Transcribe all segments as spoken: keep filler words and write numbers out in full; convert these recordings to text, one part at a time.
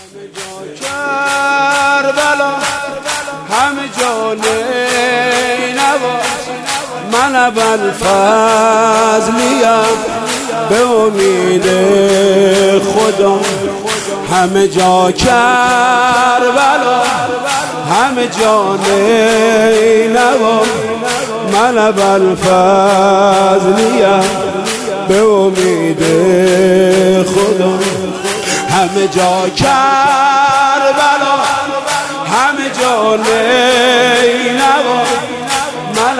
کربلا همه جا نینوا، من ابوالفضلیم به امید خدا. همه جا کربلا همه جا نینوا، من ابوالفضلیم به امید خدا. همه جا کربلا همه جا نینوا، من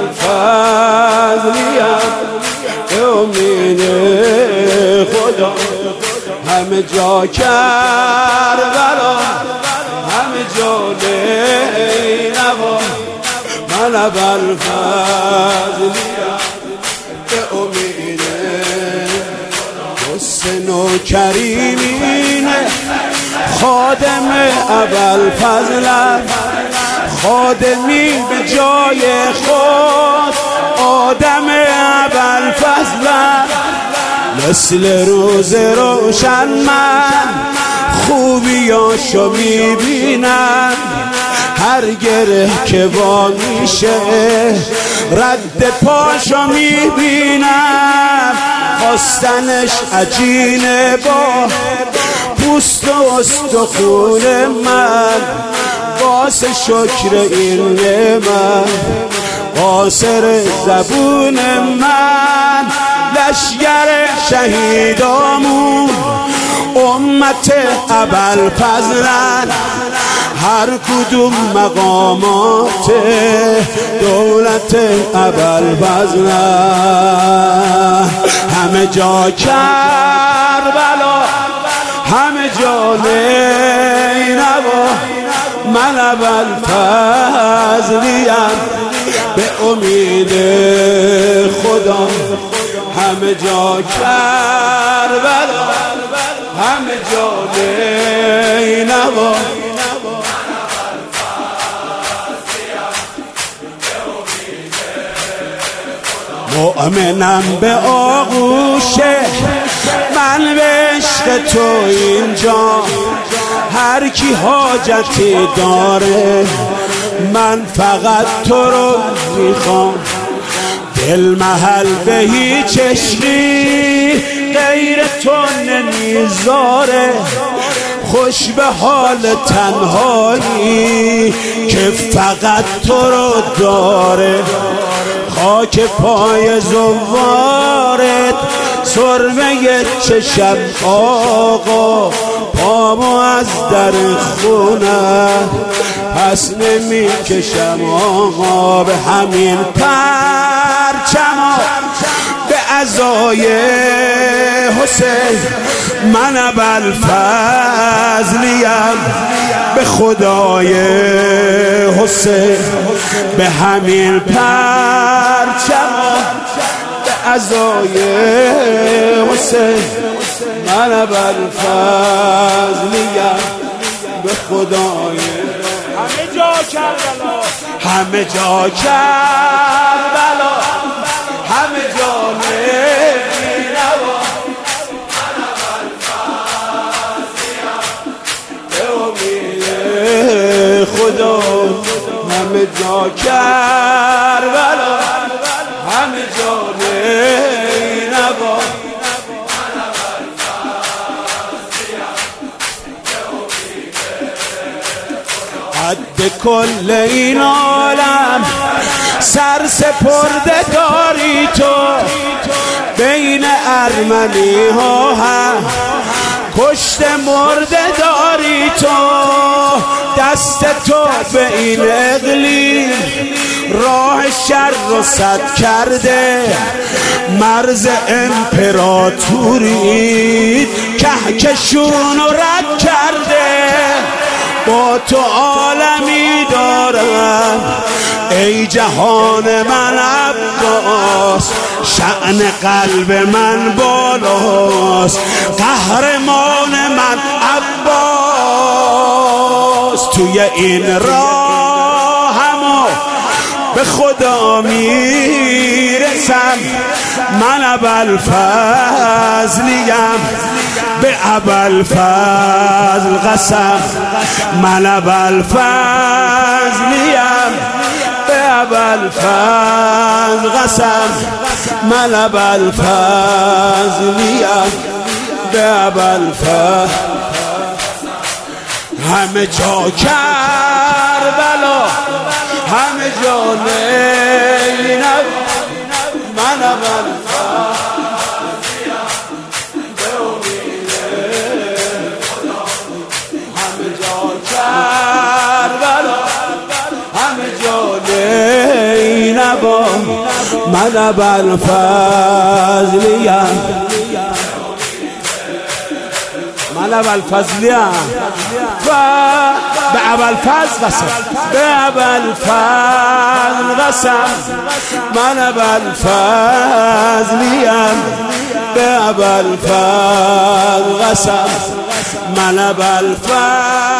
ابوالفضلیم به امید خدا. همه جا کربلا همه جا نینوا، من ابوالفضلیم به امید حسن و کریمین خادم ابوالفضلم، خادمی به جای خود آدم ابوالفضلم. مثل روز روشن من خوبیاشو میبینم، هر گره که وا میشه رد پاشو میبینم. خواستنش عجینه با پوست و استخون من، واسه شکر این نعمت قاصر زبون من. لشگر شهیدامون امت ابوالفضلن، هر کدوم مقامات دولت ابوالفضلن. همه جا کربلا همه جا نینوا، من ابوالفضلیم به امید خدا. همه جا کربلا همه جا نینوا، مؤمنم به آغوش من به عشق تو اینجا. هر کی حاجتی داره من فقط تو رو میخوام. دل محل به هیچ عشقی غیر تو نمیذاره، خوش به حال تنهایی که فقط تو رو داره. خاک پای زوارت سرمه چشم آقا، پامو از در خونه پس نمی کشم آقا. به همین پرچما به عزای حسین من ابوالفضلیم به خدای حسین. به همین پرچما به عزای حسین من ابوالفضلیم به خدای. همه جا کربلا همه جا کربلا همه جا نینوا، من ابوالفضلیم به امید خدا. همه جا کربلا همه جا نینوا، حد کل این عالم سر سپرده داری تو، بین ارمنی ها هم کشت مرده داری تو. دست تو به این اقلیم راه شر رو سد کرده، مرز امپراتوری کهکشون رو رد کرده. با تو عالمی دارم ای جهان من عباس، شأن قلب من بالاست قهرمان من عباس. توی این راهمو به خدا میرسم، من ابوالفضلیم به ابوالفضل قسم. قسم من ابوالفضلیم به ابوالفضل قسم من ابوالفضلیم به ابوالفضل همه جا کربلا همه جا نینب من ابوالفضلیم به امید خدا همه جا کربلا همه جا نینب من ابوالفضلیم من ابوالفضلیم به ابوالفضل قسم به ابوالفضل قسم من ابوالفضلیم به ابوالفضل قسم من ابوالفضل